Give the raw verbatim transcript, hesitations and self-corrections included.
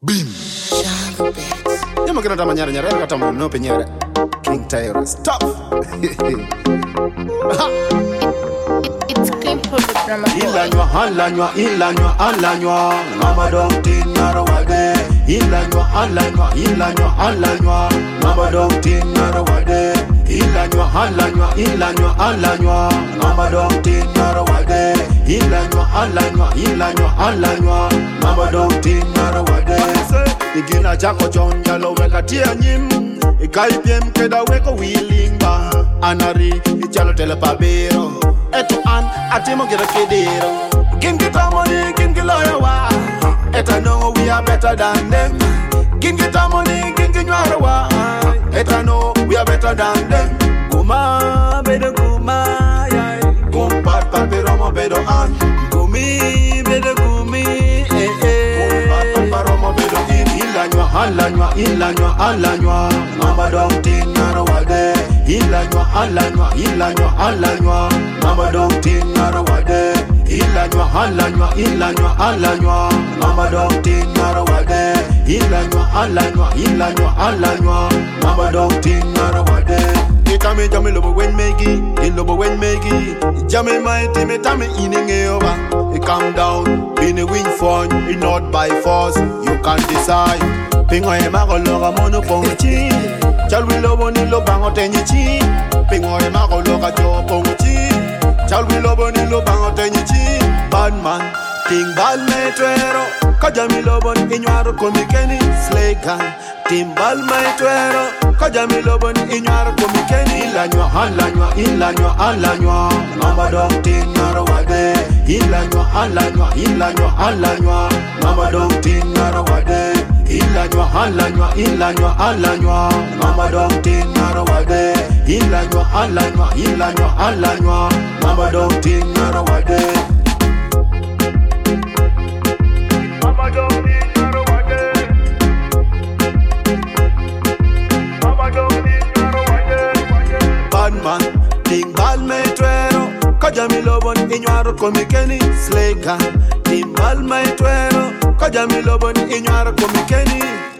Bim. Nyama kina tama nyara nyara kata mno pe nyara. King Tyra stop. It's clean product drama. Ilanywa halanywa ilanywa alanywa mama don't tin nyara wade. Ilanywa halanywa ilanywa alanywa mama don't tin nyara wade. Ilanywa halanywa ilanywa alanywa mama don't tin nyara wade. Ilanywa halanywa ilanywa alanywa mama don't tin nyara wade. Igina chako chonja lo weka tia nyim. Ikaipiem keda weko wilimba. Anari ichalo telepabero. Eto an atimo gira kedero. Gingi tamoni gingi loya wa. Eta know we are better than them. Gingi tamoni gingi nywara wa. Eta know we are better than them. Kuma bedo kuma yai. Kumpat papiromo bedo an. Kumi bedo kumi eh eh. Kumpat papiromo bedo in. Ilanywa halanywa ilanywa alanywa mama don't tin nyara wade. Ilanywa alanywa ilanywa alanywa mama don't tin nyara wade. Ilanywa alanywa ilanywa alanywa mama don't tin nyara wade. Ilanywa alanywa ilanywa alanywa mama don't tin nyara wade. Itame jame lobo wen megi, ilobo wen megi. Jame mighty me tame ininge over. It calm down, been a win fun, it not by force. You can't decide. Pingo e mago loga mono ponchi. Chal wi lobo ni lo bango tenyi chi. Pingo e mago loga jo ponchi. Chal wi lobo ni lo bango tenyi chi. Bad man, timbal me tuero. Kaja mi lobo ni inywaro komikeni. Slaygan, timbal me tuero. Kaja mi lobo ni inywaro komikeni. Ilanywa halanywa ilanywa alanywa mama don't tin nyara wade. Ilanywa alanywa ilanywa alanywa mama don't tin nyara wade. Ilanywa halanywa ilanywa alanywa mama don't tin nyara wade. Ilanywa alanywa ilanywa alanywa mama don't tin nyara wade. Mama don't tin nyara wade. Mama don't tin nyara wade. Bad man timbal me tuero. Kaja mi lobo ni inywaro komikeni. Slaygan timbal me tuero. Kaja mi lobo ni inywaro komikeni.